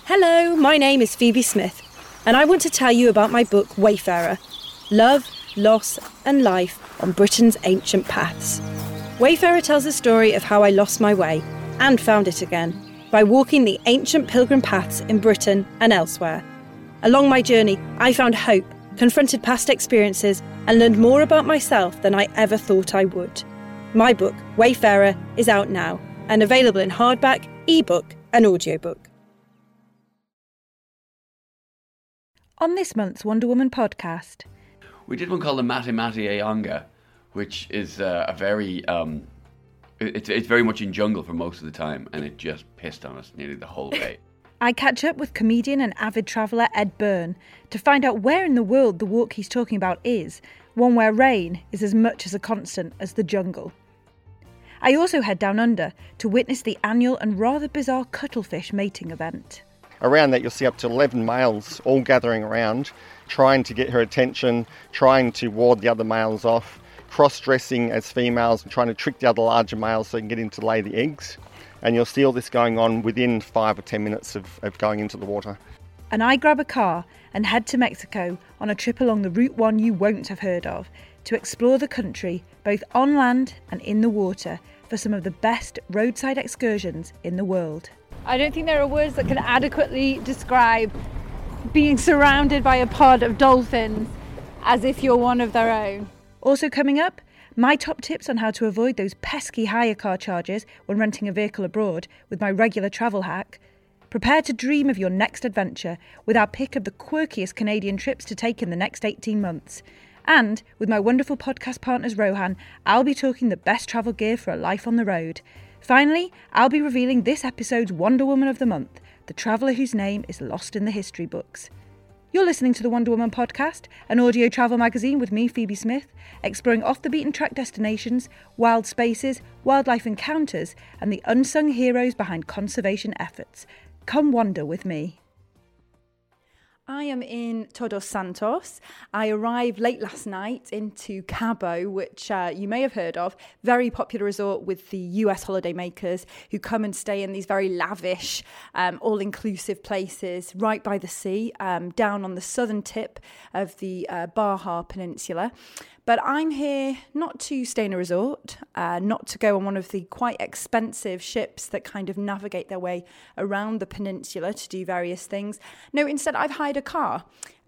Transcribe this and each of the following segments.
Hello, my name is Phoebe Smith, and I want to tell you about my book Wayfarer, Love, Loss and Life on Britain's Ancient Paths. Wayfarer tells the story of how I lost my way and found it again by walking the ancient pilgrim paths in Britain and elsewhere. Along my journey, I found hope, confronted past experiences and learned more about myself than I ever thought I would. My book, Wayfarer, is out now and available in hardback, ebook and audiobook. On this month's Wonder Woman podcast, we did one called the Mati Mati Ayanga, which is a very it's very much in jungle for most of the time, and it just pissed on us nearly the whole way. I catch up with comedian and avid traveller Ed Byrne to find out where in the world the walk he's talking about is, one where rain is as much as a constant as the jungle. I also head down under to witness the annual and rather bizarre cuttlefish mating event. Around that you'll see up to 11 males all gathering around, trying to get her attention, trying to ward the other males off, cross-dressing as females and trying to trick the other larger males so they can get in to lay the eggs. And you'll see all this going on within 5 or 10 minutes of going into the water. And I grab a car and head to Mexico on a trip along the Route 1 you won't have heard of, to explore the country both on land and in the water for some of the best roadside excursions in the world. I don't think there are words that can adequately describe being surrounded by a pod of dolphins as if you're one of their own. Also coming up, my top tips on how to avoid those pesky hire car charges when renting a vehicle abroad with my regular travel hack. Prepare to dream of your next adventure with our pick of the quirkiest Canadian trips to take in the next 18 months. And with my wonderful podcast partners Rohan, I'll be talking the best travel gear for a life on the road. Finally, I'll be revealing this episode's Wonder Woman of the Month, the traveller whose name is lost in the history books. You're listening to the Wonder Woman podcast, an audio travel magazine with me, Phoebe Smith, exploring off-the-beaten-track destinations, wild spaces, wildlife encounters, and the unsung heroes behind conservation efforts. Come wander with me. I am in Todos Santos. I arrived late last night into Cabo, which you may have heard of. Very popular resort with the US holidaymakers who come and stay in these very lavish, all-inclusive places right by the sea, down on the southern tip of the Baja Peninsula. But I'm here not to stay in a resort, not to go on one of the quite expensive ships that kind of navigate their way around the peninsula to do various things. No, instead I've hired a car.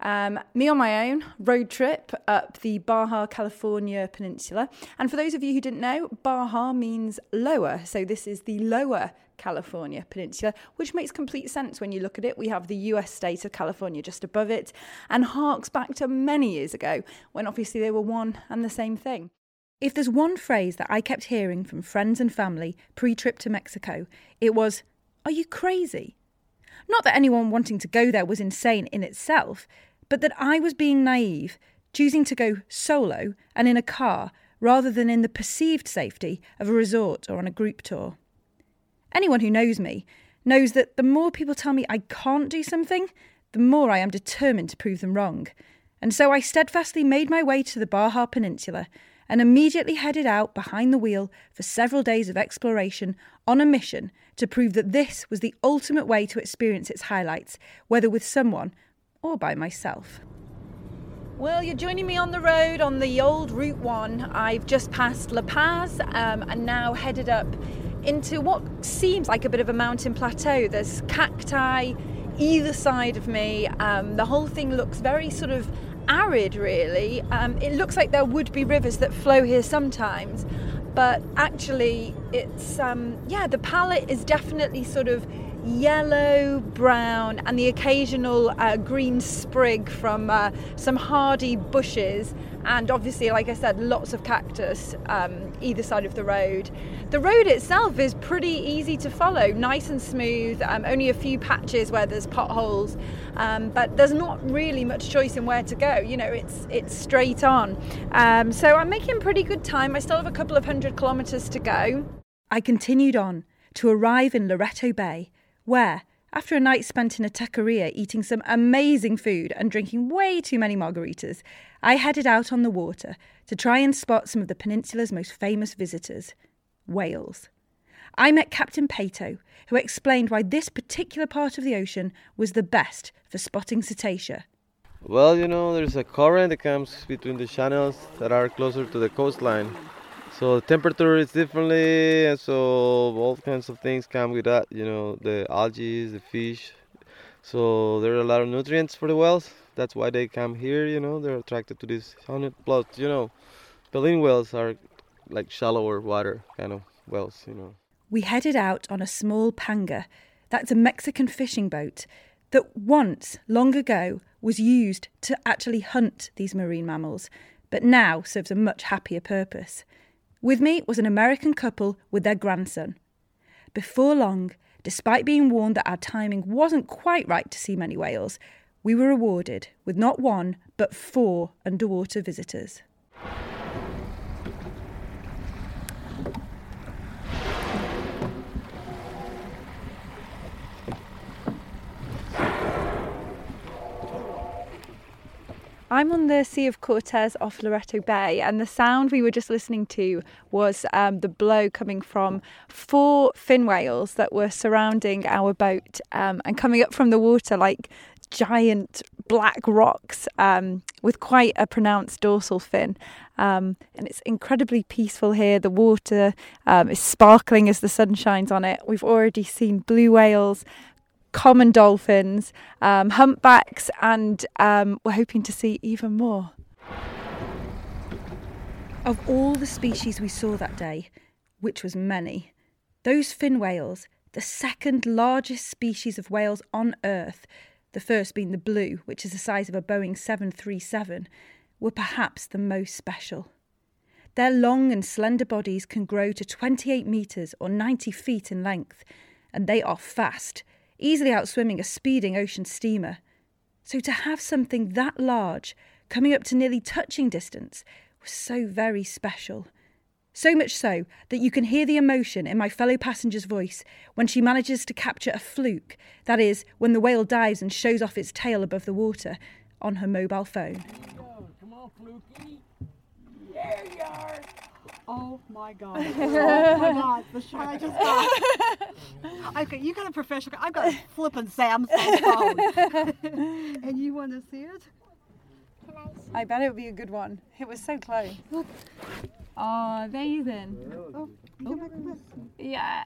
Me on my own, road trip up the Baja California Peninsula. And for those of you who didn't know, Baja means lower. So this is the lower California Peninsula, which makes complete sense when you look at it. We have the US state of California just above it and harks back to many years ago when obviously they were one and the same thing. If there's one phrase that I kept hearing from friends and family pre-trip to Mexico, it was, "Are you crazy?" Not that anyone wanting to go there was insane in itself, but that I was being naive, choosing to go solo and in a car rather than in the perceived safety of a resort or on a group tour. Anyone who knows me knows that the more people tell me I can't do something, the more I am determined to prove them wrong. And so I steadfastly made my way to the Baja Peninsula and immediately headed out behind the wheel for several days of exploration on a mission to prove that this was the ultimate way to experience its highlights, whether with someone or by myself. Well, you're joining me on the road on the old Route 1. I've just passed La Paz and now headed up into what seems like a bit of a mountain plateau. There's cacti either side of me. The whole thing looks very sort of arid, really. It looks like there would be rivers that flow here sometimes, but actually it's, the palette is definitely sort of yellow, brown, and the occasional green sprig from some hardy bushes, and obviously, like I said, lots of cactus either side of the road. The road itself is pretty easy to follow, nice and smooth, only a few patches where there's potholes, but there's not really much choice in where to go. You know, it's straight on. So I'm making pretty good time. I still have a couple of 100 kilometres to go. I continued on to arrive in Loreto Bay, where, after a night spent in a taqueria eating some amazing food and drinking way too many margaritas, I headed out on the water to try and spot some of the peninsula's most famous visitors, whales. I met Captain Pato, who explained why this particular part of the ocean was the best for spotting cetacea. Well, there's a current that comes between the channels that are closer to the coastline. So the temperature is differently, and so all kinds of things come with that, the algae, the fish. So there are a lot of nutrients for the whales. That's why they come here, they're attracted to this 100 plus, baleen whales are like shallower water kind of whales, We headed out on a small panga. That's a Mexican fishing boat that once, long ago, was used to actually hunt these marine mammals, but now serves a much happier purpose. With me was an American couple with their grandson. Before long, despite being warned that our timing wasn't quite right to see many whales, we were rewarded with not one, but 4 underwater visitors. I'm on the Sea of Cortez off Loreto Bay, and the sound we were just listening to was the blow coming from 4 fin whales that were surrounding our boat and coming up from the water like giant black rocks with quite a pronounced dorsal fin. And it's incredibly peaceful here. The water is sparkling as the sun shines on it. We've already seen blue whales, common dolphins, humpbacks, and we're hoping to see even more. Of all the species we saw that day, which was many, those fin whales, the second largest species of whales on Earth, the first being the blue, which is the size of a Boeing 737, were perhaps the most special. Their long and slender bodies can grow to 28 metres or 90 feet in length, and they are fast, easily outswimming a speeding ocean steamer. So to have something that large coming up to nearly touching distance was so very special. So much so that you can hear the emotion in my fellow passenger's voice when she manages to capture a fluke, that is, when the whale dives and shows off its tail above the water, on her mobile phone. Come on, Fluky. There you are. Oh my God. Oh my God. The shot I just got. Okay, you got a professional. I've got a flippin' Samsung phone. And you want to see it? I bet it would be a good one. It was so close. Oh, amazing. Oh, you can make this. Yeah.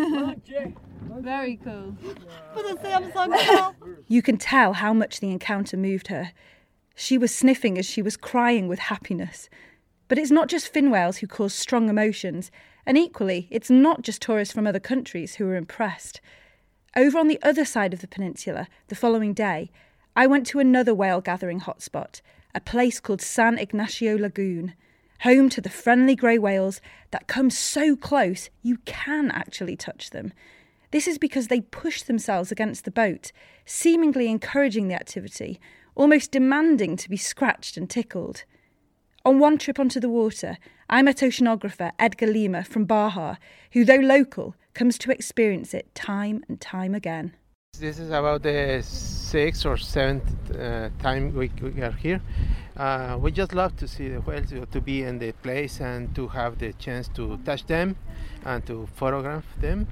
Very cool. For the Samsung phone. You can tell how much the encounter moved her. She was sniffing as she was crying with happiness. But it's not just fin whales who cause strong emotions, and equally, it's not just tourists from other countries who were impressed. Over on the other side of the peninsula, the following day, I went to another whale gathering hotspot, a place called San Ignacio Lagoon, home to the friendly grey whales that come so close you can actually touch them. This is because they push themselves against the boat, seemingly encouraging the activity, almost demanding to be scratched and tickled. On one trip onto the water, I met oceanographer Edgar Lima from Baja, who, though local, comes to experience it time and time again. This is about the 6th or 7th time we are here. We just love to see the whales, to be in the place and to have the chance to touch them and to photograph them.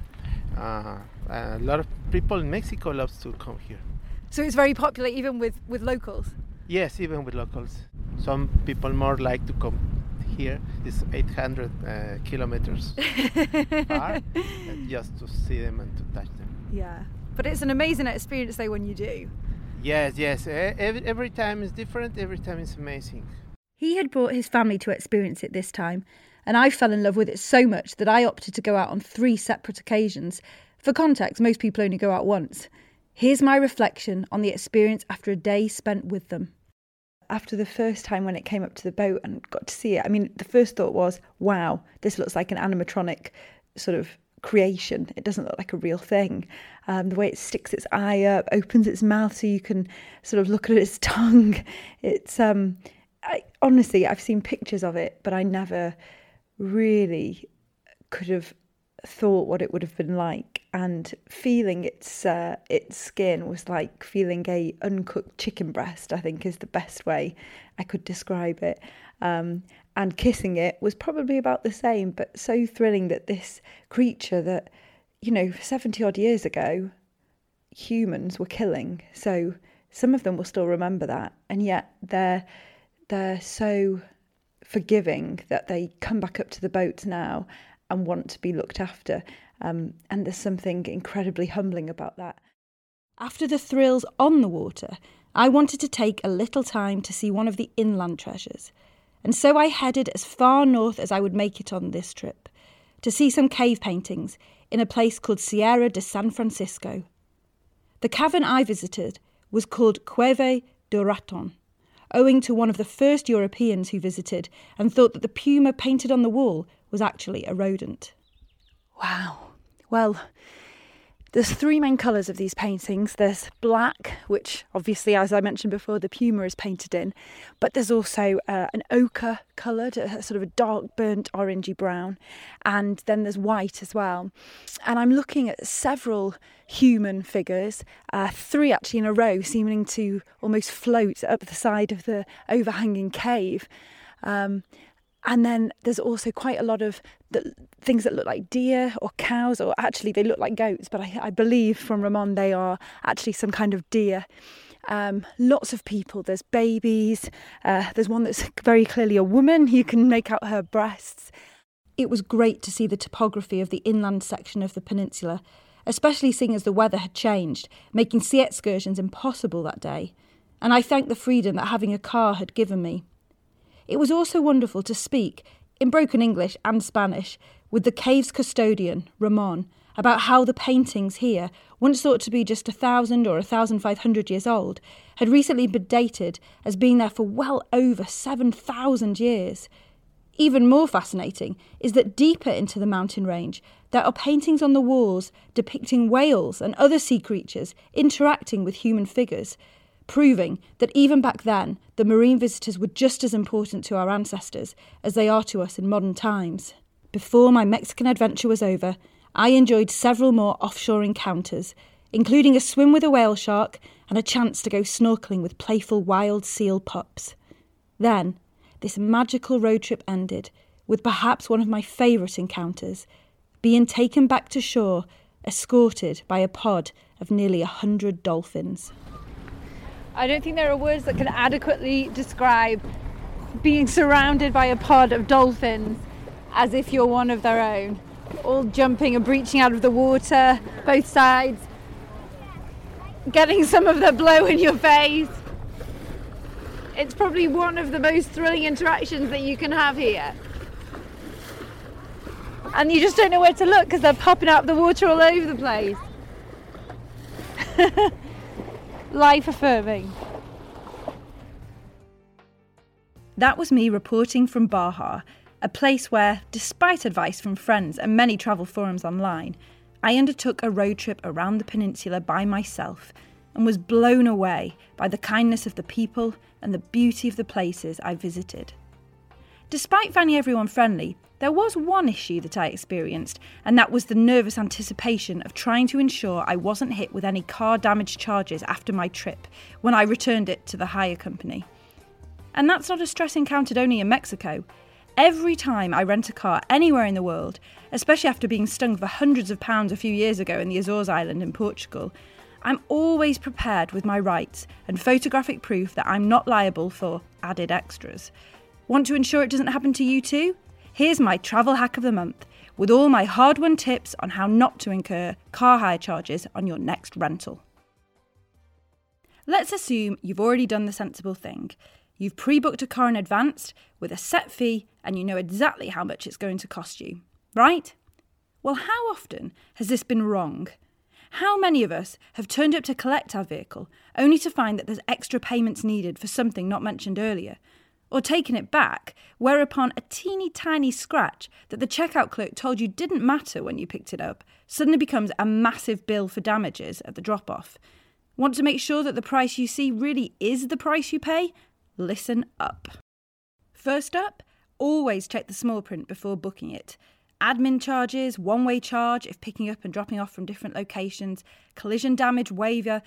A lot of people in Mexico loves to come here. So it's very popular even with locals? Yes, even with locals. Some people more like to come here. It's 800 kilometers far, just to see them and to touch them. Yeah. But it's an amazing experience though when you do. Yes. Every time is different. Every time is amazing. He had brought his family to experience it this time, and I fell in love with it so much that I opted to go out on 3 separate occasions. For context, most people only go out once. Here's my reflection on the experience after a day spent with them. After the first time when it came up to the boat and got to see it, I mean, the first thought was, wow, this looks like an animatronic sort of creation. It doesn't look like a real thing. The way it sticks its eye up, opens its mouth so you can sort of look at its tongue. It's honestly, I've seen pictures of it, but I never really could have thought what it would have been like. And feeling its skin was like feeling a uncooked chicken breast, I think is the best way I could describe it. and kissing it was probably about the same, but so thrilling that this creature that, 70 odd years ago, humans were killing. So some of them will still remember that, and yet they're so forgiving that they come back up to the boats now and want to be looked after. And there's something incredibly humbling about that. After the thrills on the water, I wanted to take a little time to see one of the inland treasures. And so I headed as far north as I would make it on this trip, to see some cave paintings in a place called Sierra de San Francisco. The cavern I visited was called Cueva de Raton, owing to one of the first Europeans who visited and thought that the puma painted on the wall was actually a rodent. Wow. Well, there's three main colours of these paintings. There's black, which obviously, as I mentioned before, the puma is painted in. But there's also an ochre coloured, sort of a dark burnt orangey brown. And then there's white as well. And I'm looking at several human figures, three actually in a row, seeming to almost float up the side of the overhanging cave. And then there's also quite a lot of things that look like deer or cows, or actually they look like goats, but I believe from Ramon they are actually some kind of deer. Lots of people, there's babies, there's one that's very clearly a woman, you can make out her breasts. It was great to see the topography of the inland section of the peninsula, especially seeing as the weather had changed, making sea excursions impossible that day. And I thanked the freedom that having a car had given me. It was also wonderful to speak, in broken English and Spanish, with the cave's custodian, Ramon, about how the paintings here, once thought to be just 1,000 or 1,500 years old, had recently been dated as being there for well over 7,000 years. Even more fascinating is that deeper into the mountain range, there are paintings on the walls depicting whales and other sea creatures interacting with human figures, proving that even back then, the marine visitors were just as important to our ancestors as they are to us in modern times. Before my Mexican adventure was over, I enjoyed several more offshore encounters, including a swim with a whale shark and a chance to go snorkelling with playful wild seal pups. Then, this magical road trip ended with perhaps one of my favourite encounters, being taken back to shore, escorted by a pod of nearly 100 dolphins. I don't think there are words that can adequately describe being surrounded by a pod of dolphins as if you're one of their own, all jumping and breaching out of the water, both sides, getting some of the blow in your face. It's probably one of the most thrilling interactions that you can have here. And you just don't know where to look because they're popping out of the water all over the place. Life affirming. That was me reporting from Baja, a place where, despite advice from friends and many travel forums online, I undertook a road trip around the peninsula by myself and was blown away by the kindness of the people and the beauty of the places I visited. Despite finding everyone friendly, there was one issue that I experienced, and that was the nervous anticipation of trying to ensure I wasn't hit with any car damage charges after my trip when I returned it to the hire company. And that's not a stress encountered only in Mexico. Every time I rent a car anywhere in the world, especially after being stung for hundreds of pounds a few years ago in the Azores Island in Portugal, I'm always prepared with my rights and photographic proof that I'm not liable for added extras. Want to ensure it doesn't happen to you too? Here's my travel hack of the month, with all my hard-won tips on how not to incur car hire charges on your next rental. Let's assume you've already done the sensible thing. You've pre-booked a car in advance with a set fee and you know exactly how much it's going to cost you, right? Well, how often has this been wrong? How many of us have turned up to collect our vehicle only to find that there's extra payments needed for something not mentioned earlier? Or taken it back, whereupon a teeny tiny scratch that the checkout clerk told you didn't matter when you picked it up suddenly becomes a massive bill for damages at the drop-off. Want to make sure that the price you see really is the price you pay? Listen up. First up, always check the small print before booking it. Admin charges, one-way charge if picking up and dropping off from different locations, collision damage waiver,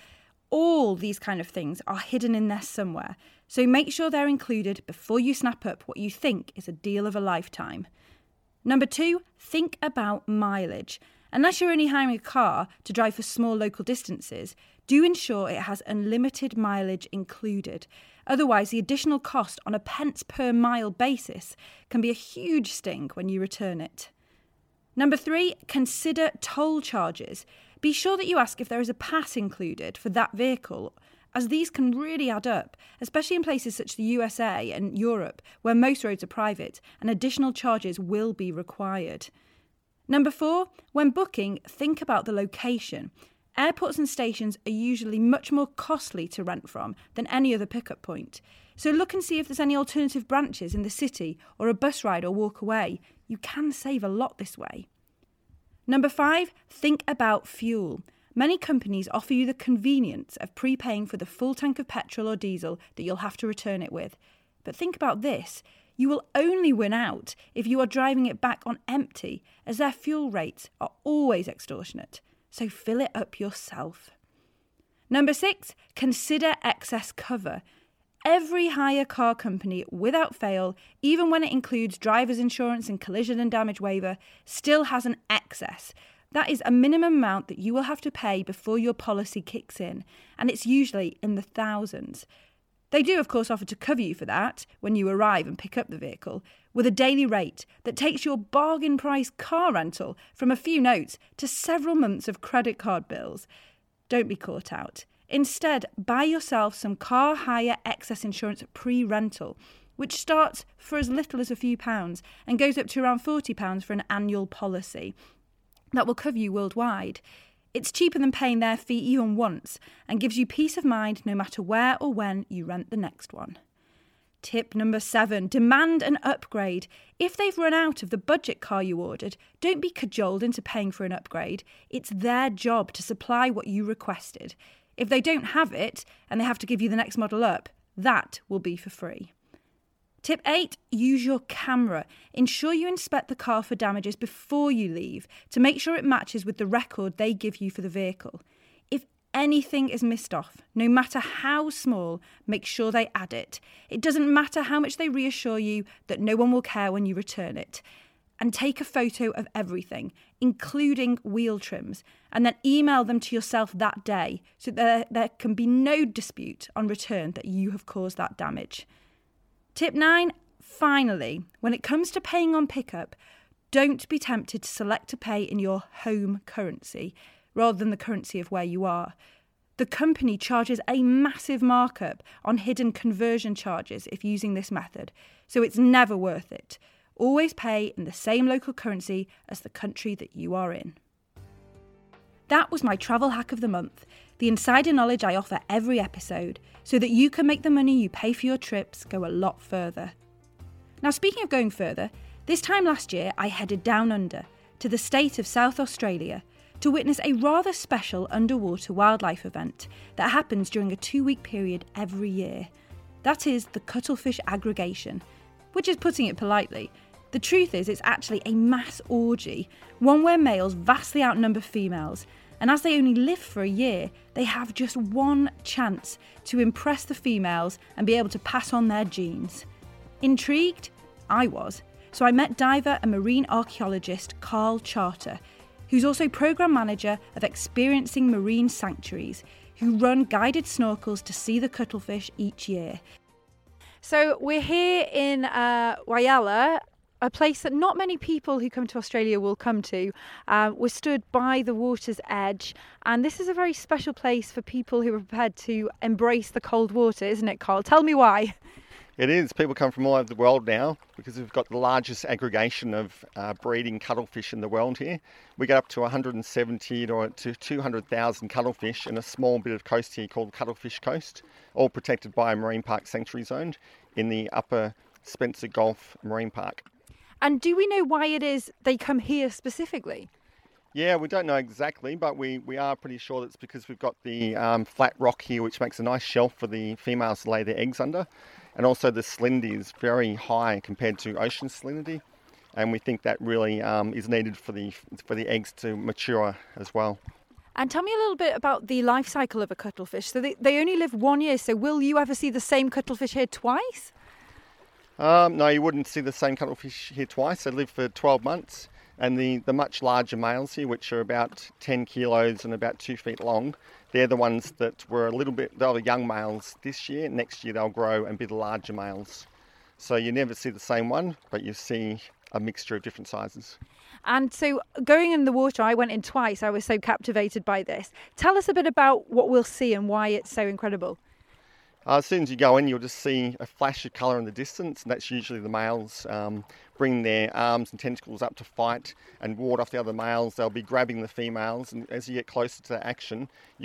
all these kind of things are hidden in there somewhere, so make sure they're included before you snap up what you think is a deal of a lifetime. Number 2, think about mileage. Unless you're only hiring a car to drive for small local distances, do ensure it has unlimited mileage included. Otherwise, the additional cost on a pence per mile basis can be a huge sting when you return it. Number 3, consider toll charges. Be sure that you ask if there is a pass included for that vehicle, as these can really add up, especially in places such as the USA and Europe, where most roads are private and additional charges will be required. Number 4, when booking, think about the location. Airports and stations are usually much more costly to rent from than any other pickup point. So look and see if there's any alternative branches in the city or a bus ride or walk away. You can save a lot this way. Number 5, think about fuel. Many companies offer you the convenience of prepaying for the full tank of petrol or diesel that you'll have to return it with. But think about this. You will only win out if you are driving it back on empty, as their fuel rates are always extortionate. So fill it up yourself. Number 6, consider excess cover. Every hire car company, without fail, even when it includes driver's insurance and collision and damage waiver, still has an excess. That is a minimum amount that you will have to pay before your policy kicks in, and it's usually in the thousands. They do, of course, offer to cover you for that when you arrive and pick up the vehicle, with a daily rate that takes your bargain price car rental from a few notes to several months of credit card bills. Don't be caught out. Instead, buy yourself some car hire excess insurance pre-rental, which starts for as little as a few pounds and goes up to around £40 for an annual policy. That will cover you worldwide. It's cheaper than paying their fee even once and gives you peace of mind no matter where or when you rent the next one. Tip number 7, demand an upgrade. If they've run out of the budget car you ordered, don't be cajoled into paying for an upgrade. It's their job to supply what you requested. If they don't have it and they have to give you the next model up, that will be for free. Tip 8, use your camera. Ensure you inspect the car for damages before you leave to make sure it matches with the record they give you for the vehicle. If anything is missed off, no matter how small, make sure they add it. It doesn't matter how much they reassure you that no one will care when you return it. And take a photo of everything, including wheel trims, and then email them to yourself that day so that there can be no dispute on return that you have caused that damage. Tip 9, finally, when it comes to paying on pickup, don't be tempted to select to pay in your home currency rather than the currency of where you are. The company charges a massive markup on hidden conversion charges if using this method, so it's never worth it. Always pay in the same local currency as the country that you are in. That was my travel hack of the month, the insider knowledge I offer every episode, so that you can make the money you pay for your trips go a lot further. Now, speaking of going further, this time last year I headed down under, to the state of South Australia, to witness a rather special underwater wildlife event that happens during a 2-week period every year. That is the cuttlefish aggregation, which is putting it politely. The truth is it's actually a mass orgy, one where males vastly outnumber females, and as they only live for a year, they have just one chance to impress the females and be able to pass on their genes. Intrigued? I was. So I met diver and marine archaeologist Carl Charter, who's also programme manager of Experiencing Marine Sanctuaries, who run guided snorkels to see the cuttlefish each year. So we're here in Whyalla, a place that not many people who come to Australia will come to. We're stood by the water's edge, and this is a very special place for people who are prepared to embrace the cold water, isn't it, Carl? Tell me why. It is. People come from all over the world now because we've got the largest aggregation of breeding cuttlefish in the world here. We get up to 170 to 200,000 cuttlefish in a small bit of coast here called Cuttlefish Coast, all protected by a Marine Park Sanctuary Zone in the upper Spencer Gulf Marine Park. And do we know why it is they come here specifically? Yeah, we don't know exactly, but we are pretty sure that's because we've got the flat rock here, which makes a nice shelf for the females to lay their eggs under. And also the salinity is very high compared to ocean salinity. And we think that really is needed for the eggs to mature as well. And tell me a little bit about the life cycle of a cuttlefish. So they only live 1 year, so will you ever see the same cuttlefish here twice? No, you wouldn't see the same cuttlefish here twice. They live for 12 months. And the much larger males here, which are about 10 kilos and about 2 feet long, they're the ones that were they were young males this year. Next year they'll grow and be the larger males. So you never see the same one, but you see a mixture of different sizes. And so going in the water, I went in twice. I was so captivated by this. Tell us a bit about what we'll see and why it's so incredible. As soon as you go in, you'll just see a flash of colour in the distance, and that's usually the males bring their arms and tentacles up to fight and ward off the other males. They'll be grabbing the females, and as you get closer to that action,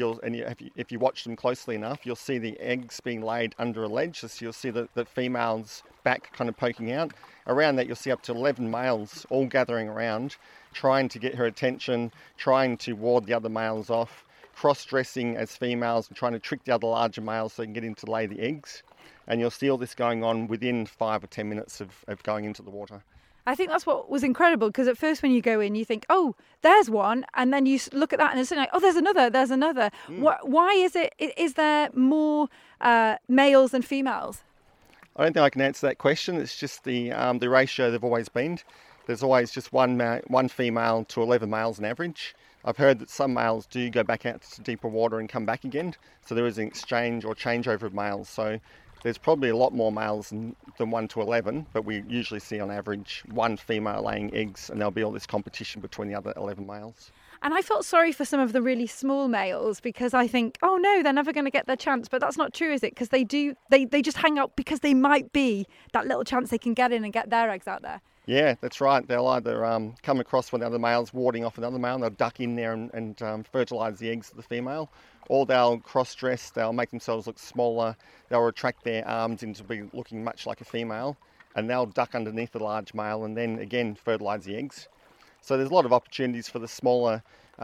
if you watch them closely enough, you'll see the eggs being laid under a ledge. So you'll see the female's back kind of poking out. Around that, you'll see up to 11 males all gathering around, trying to get her attention, trying to ward the other males off, cross-dressing as females and trying to trick the other larger males so they can get in to lay the eggs. And you'll see all this going on within 5 or 10 minutes of going into the water. I think that's what was incredible, because at first when you go in, you think, oh, there's one, and then you look at that and it's like, oh, there's another. Why is it? Is there more males than females? I don't think I can answer that question. It's just the ratio they've always been. There's always just one female to 11 males on average. I've heard that some males do go back out to deeper water and come back again. So there is an exchange or changeover of males. So there's probably a lot more males than 1 to 11, but we usually see on average one female laying eggs, and there'll be all this competition between the other 11 males. And I felt sorry for some of the really small males, because I think, oh no, they're never going to get their chance. But that's not true, is it? Because they just hang out because they might be that little chance they can get in and get their eggs out there. Yeah, that's right. They'll either come across one of the other males warding off another male, and they'll duck in there and fertilise the eggs of the female, or they'll cross-dress, they'll make themselves look smaller, they'll retract their arms into be looking much like a female, and they'll duck underneath the large male and then again fertilise the eggs. So there's a lot of opportunities for the smaller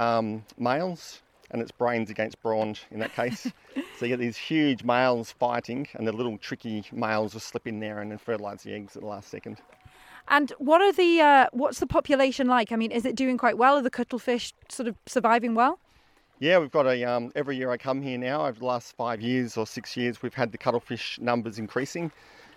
males, and it's brains against brawn in that case. So you get these huge males fighting, and the little tricky males will slip in there and then fertilise the eggs at the last second. And what's the population like? I mean, is it doing quite well? Are the cuttlefish sort of surviving well? Yeah, we've got every year I come here now, over the last 5 years or 6 years, we've had the cuttlefish numbers increasing.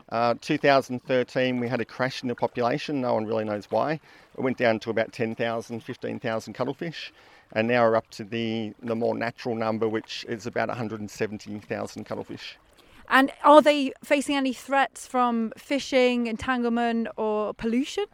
2013, we had a crash in the population. No one really knows why. It went down to about 10,000, 15,000 cuttlefish. And now we're up to the more natural number, which is about 170,000 cuttlefish. And are they facing any threats from fishing, entanglement or pollution?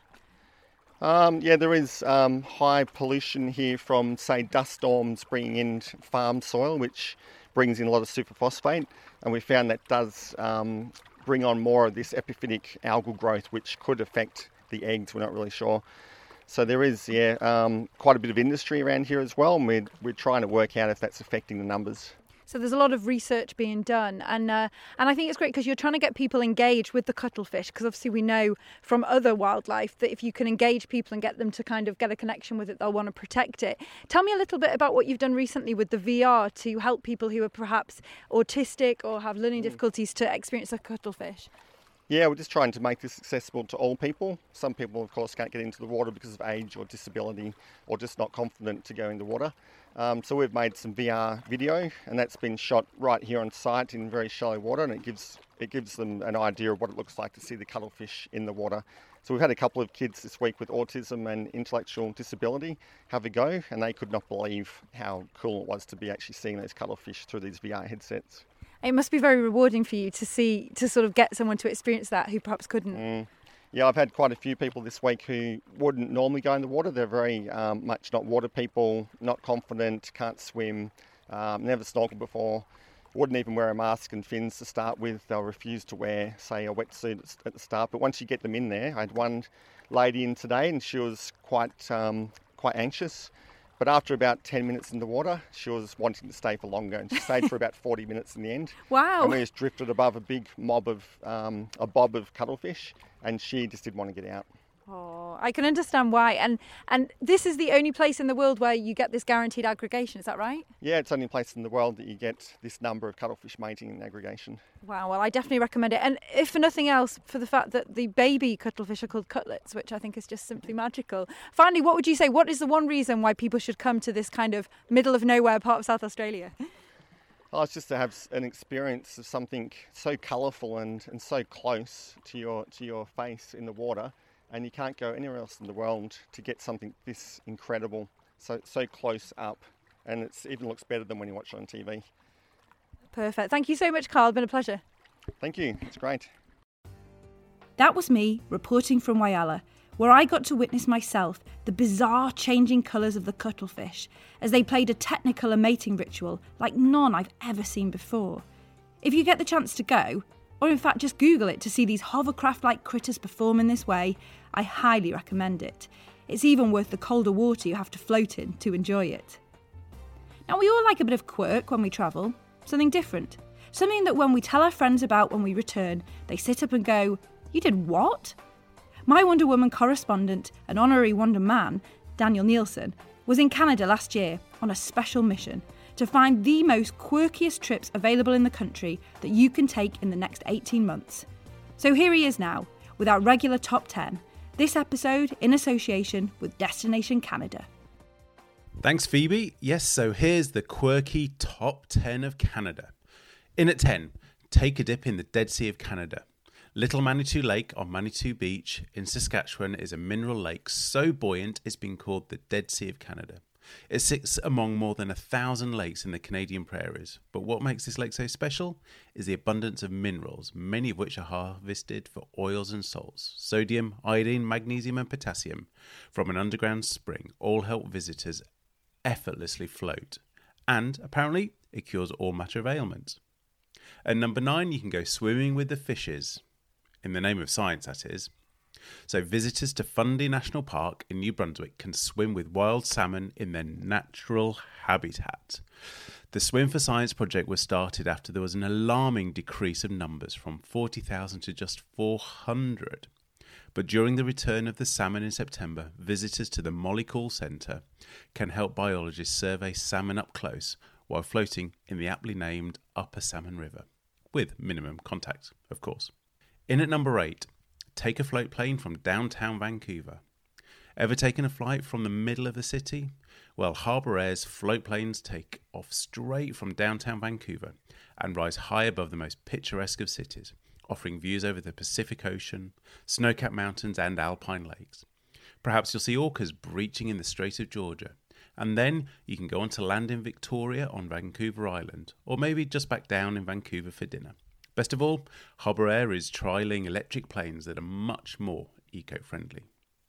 Yeah, there is high pollution here from, say, dust storms bringing in farm soil, which brings in a lot of superphosphate. And we found that does bring on more of this epiphytic algal growth, which could affect the eggs. We're not really sure. So there is, quite a bit of industry around here as well. And we're trying to work out if that's affecting the numbers. So there's a lot of research being done, and I think it's great because you're trying to get people engaged with the cuttlefish, because obviously we know from other wildlife that if you can engage people and get them to kind of get a connection with it, they'll want to protect it. Tell me a little bit about what you've done recently with the VR to help people who are perhaps autistic or have learning difficulties to experience a cuttlefish. Yeah, we're just trying to make this accessible to all people. Some people, of course, can't get into the water because of age or disability, or just not confident to go in the water. So we've made some VR video, and that's been shot right here on site in very shallow water, and it gives them an idea of what it looks like to see the cuttlefish in the water. So we've had a couple of kids this week with autism and intellectual disability have a go, and they could not believe how cool it was to be actually seeing those cuttlefish through these VR headsets. It must be very rewarding for you to sort of get someone to experience that who perhaps couldn't. Yeah, I've had quite a few people this week who wouldn't normally go in the water. They're very much not water people, not confident, can't swim, never snorkeled before, wouldn't even wear a mask and fins to start with. They'll refuse to wear, say, a wetsuit at the start. But once you get them in there, I had one lady in today and she was quite anxious. But after about 10 minutes in the water, she was wanting to stay for longer, and she stayed for about 40 minutes in the end. Wow. And we just drifted above a big mob of, a bob of cuttlefish, and she just didn't want to get out. Oh, Oh, I can understand why. And this is the only place in the world where you get this guaranteed aggregation, is that right? Yeah, it's the only place in the world that you get this number of cuttlefish mating and aggregation. Wow, well, I definitely recommend it. And if for nothing else, for the fact that the baby cuttlefish are called cutlets, which I think is just simply magical. Finally, what would you say? What is the one reason why people should come to this kind of middle of nowhere part of South Australia? Oh, it's just to have an experience of something so colourful and so close to your face in the water, and you can't go anywhere else in the world to get something this incredible, so close up, and it even looks better than when you watch it on TV. Perfect. Thank you so much, Carl. It's been a pleasure. Thank you. It's great. That was me reporting from Whyalla, where I got to witness myself the bizarre changing colours of the cuttlefish as they played a technicolor mating ritual like none I've ever seen before. If you get the chance to go, or in fact just Google it to see these hovercraft-like critters perform in this way, I highly recommend it. It's even worth the colder water you have to float in to enjoy it. Now, we all like a bit of quirk when we travel, something different, something that when we tell our friends about when we return, they sit up and go, "You did what?" My Wonder Woman correspondent and honorary Wonder Man, Daniel Nielsen, was in Canada last year on a special mission to find the most quirkiest trips available in the country that you can take in the next 18 months. So here he is now, with our regular top 10, this episode in association with Destination Canada. Thanks, Phoebe. Yes, so here's the quirky top 10 of Canada. In at 10, take a dip in the Dead Sea of Canada. Little Manitou Lake on Manitou Beach in Saskatchewan is a mineral lake so buoyant it's been called the Dead Sea of Canada. It sits among more than 1,000 lakes in the Canadian prairies, but what makes this lake so special is the abundance of minerals, many of which are harvested for oils and salts. Sodium, iodine, magnesium and potassium from an underground spring all help visitors effortlessly float, and apparently it cures all manner of ailments. At number 9, you can go swimming with the fishes. In the name of science, that is. So visitors to Fundy National Park in New Brunswick can swim with wild salmon in their natural habitat. The Swim for Science project was started after there was an alarming decrease of numbers from 40,000 to just 400. But during the return of the salmon in September, visitors to the Molly Cool Centre can help biologists survey salmon up close while floating in the aptly named Upper Salmon River, with minimum contact, of course. In at number 8, take a float plane from downtown Vancouver. Ever taken a flight from the middle of the city? Well, Harbour Air's float planes take off straight from downtown Vancouver and rise high above the most picturesque of cities, offering views over the Pacific Ocean, snow-capped mountains and alpine lakes. Perhaps you'll see orcas breaching in the Strait of Georgia, and then you can go on to land in Victoria on Vancouver Island, or maybe just back down in Vancouver for dinner. Best of all, Harbour Air is trialling electric planes that are much more eco-friendly.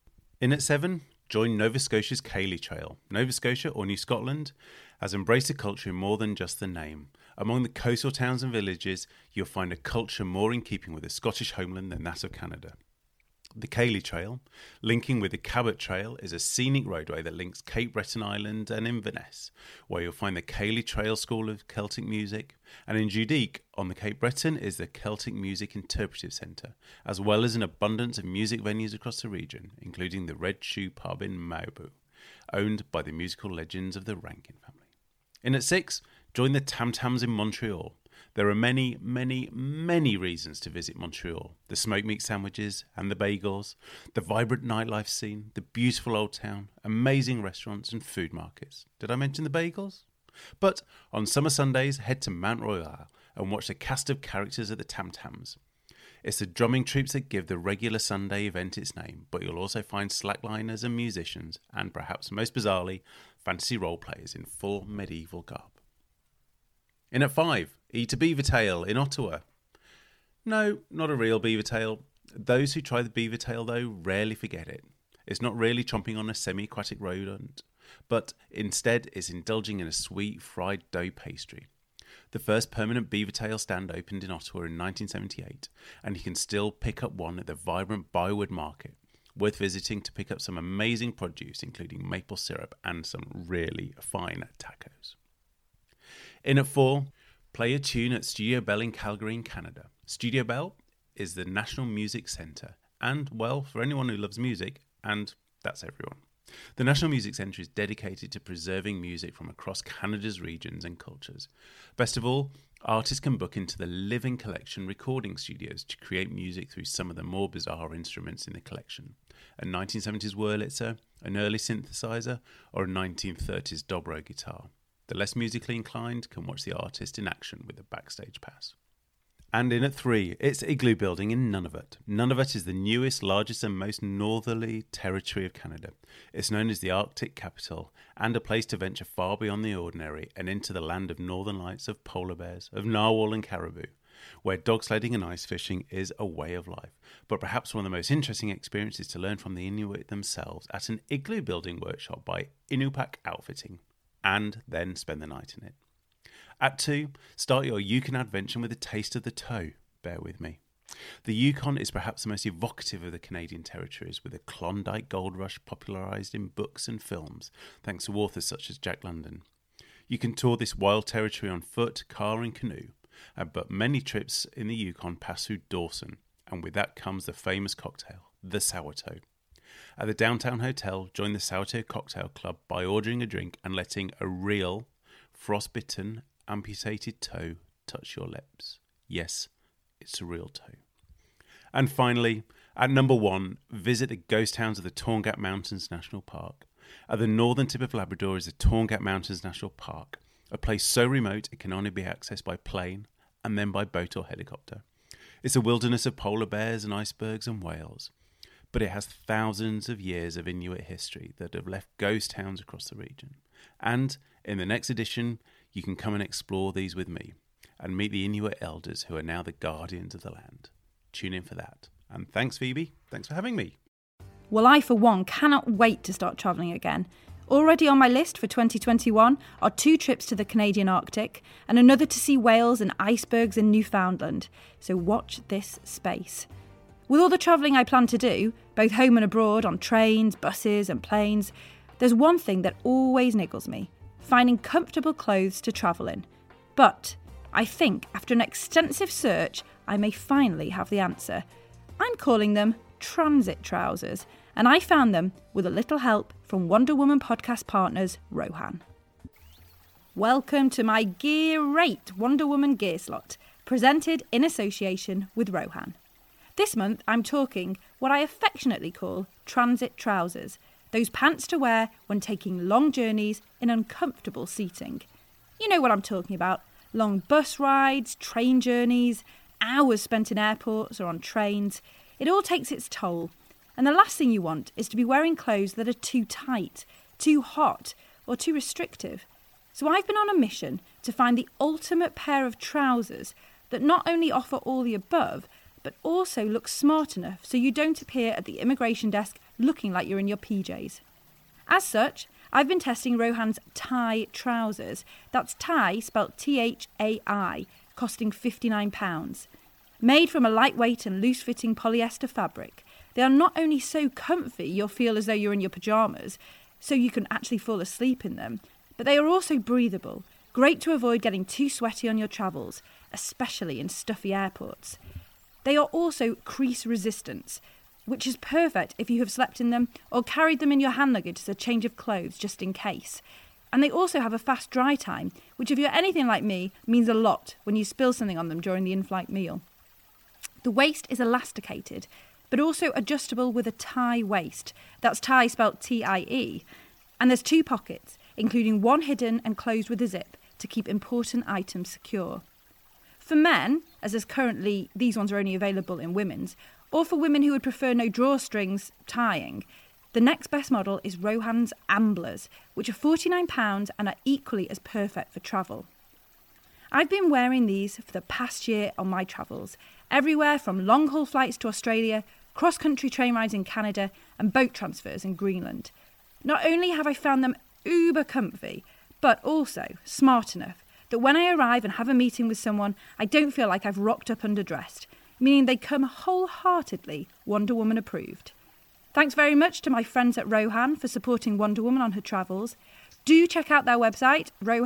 In at 7, join Nova Scotia's Cayley Trail. Nova Scotia, or New Scotland, has embraced a culture in more than just the name. Among the coastal towns and villages, you'll find a culture more in keeping with the Scottish homeland than that of Canada. The Cayley Trail, linking with the Cabot Trail, is a scenic roadway that links Cape Breton Island and Inverness, where you'll find the Cayley Trail School of Celtic Music, and in Judique, on the Cape Breton, is the Celtic Music Interpretive Centre, as well as an abundance of music venues across the region, including the Red Shoe Pub in Maubu, owned by the musical legends of the Rankin family. In at 6, join the Tam Tams in Montreal. There are many, many, many reasons to visit Montreal. The smoked meat sandwiches and the bagels, the vibrant nightlife scene, the beautiful old town, amazing restaurants and food markets. Did I mention the bagels? But on summer Sundays, head to Mount Royal and watch the cast of characters at the Tam Tams. It's the drumming troops that give the regular Sunday event its name, but you'll also find slackliners and musicians, and perhaps most bizarrely, fantasy role players in full medieval garb. In at 5, eat a beaver tail in Ottawa. No, not a real beaver tail. Those who try the beaver tail, though, rarely forget it. It's not really chomping on a semi-aquatic rodent, but instead it's indulging in a sweet fried dough pastry. The first permanent beaver tail stand opened in Ottawa in 1978, and you can still pick up one at the vibrant Biowood Market. Worth visiting to pick up some amazing produce, including maple syrup and some really fine tacos. In at 4, play a tune at Studio Bell in Calgary in Canada. Studio Bell is the National Music Centre and, well, for anyone who loves music, And that's everyone. The National Music Centre is dedicated to preserving music from across Canada's regions and cultures. Best of all, artists can book into the Living Collection recording studios to create music through some of the more bizarre instruments in the collection. A 1970s Wurlitzer, an early synthesizer, or a 1930s dobro guitar. The less musically inclined can watch the artist in action with a backstage pass. And in at 3, it's Igloo Building in Nunavut. Nunavut is the newest, largest and most northerly territory of Canada. It's known as the Arctic capital and a place to venture far beyond the ordinary and into the land of northern lights, of polar bears, of narwhal and caribou, where dog sledding and ice fishing is a way of life. But perhaps one of the most interesting experiences to learn from the Inuit themselves at an igloo building workshop by Inupiaq Outfitting, and then spend the night in it. At 2, start your Yukon adventure with a taste of the toe. Bear with me. The Yukon is perhaps the most evocative of the Canadian territories, with the Klondike Gold Rush popularised in books and films, thanks to authors such as Jack London. You can tour this wild territory on foot, car and canoe, but many trips in the Yukon pass through Dawson, and with that comes the famous cocktail, the Sourtoe. At the Downtown Hotel, join the Sourtoe Cocktail Club by ordering a drink and letting a real, frostbitten, amputated toe touch your lips. Yes, it's a real toe. And finally, at number 1, visit the ghost towns of the Torngat Mountains National Park. At the northern tip of Labrador is the Torngat Mountains National Park, a place so remote it can only be accessed by plane and then by boat or helicopter. It's a wilderness of polar bears and icebergs and whales, but it has thousands of years of Inuit history that have left ghost towns across the region. And in the next edition, you can come and explore these with me and meet the Inuit elders who are now the guardians of the land. Tune in for that. And thanks, Phoebe. Thanks for having me. Well, I, for one, cannot wait to start travelling again. Already on my list for 2021 are 2 trips to the Canadian Arctic and another to see whales and icebergs in Newfoundland. So watch this space. With all the travelling I plan to do, both home and abroad on trains, buses and planes, there's one thing that always niggles me: finding comfortable clothes to travel in. But I think after an extensive search, I may finally have the answer. I'm calling them transit trousers, and I found them with a little help from Wonder Woman podcast partners Rohan. Welcome to my great Wonder Woman gear slot, presented in association with Rohan. This month I'm talking what I affectionately call transit trousers, those pants to wear when taking long journeys in uncomfortable seating. You know what I'm talking about: long bus rides, train journeys, hours spent in airports or on trains. It all takes its toll. And the last thing you want is to be wearing clothes that are too tight, too hot, or too restrictive. So I've been on a mission to find the ultimate pair of trousers that not only offer all the above, but also look smart enough so you don't appear at the immigration desk looking like you're in your PJs. As such, I've been testing Rohan's Thai trousers. That's Thai spelt Thai, costing £59. Made from a lightweight and loose-fitting polyester fabric, they are not only so comfy you'll feel as though you're in your pyjamas, so you can actually fall asleep in them, but they are also breathable, great to avoid getting too sweaty on your travels, especially in stuffy airports. They are also crease resistant, which is perfect if you have slept in them or carried them in your hand luggage as a change of clothes just in case. And they also have a fast dry time, which if you're anything like me, means a lot when you spill something on them during the in-flight meal. The waist is elasticated, but also adjustable with a tie waist. That's tie spelt T-I-E. And there's 2 pockets, including one hidden and closed with a zip to keep important items secure. For men, as there's currently, these ones are only available in women's, or for women who would prefer no drawstrings tying, the next best model is Rohan's Amblers, which are £49 and are equally as perfect for travel. I've been wearing these for the past year on my travels, everywhere from long-haul flights to Australia, cross-country train rides in Canada, and boat transfers in Greenland. Not only have I found them uber comfy, but also smart enough that when I arrive and have a meeting with someone, I don't feel like I've rocked up underdressed, meaning they come wholeheartedly Wonder Woman approved. Thanks very much to my friends at Rohan for supporting Wonder Woman on her travels. Do check out their website,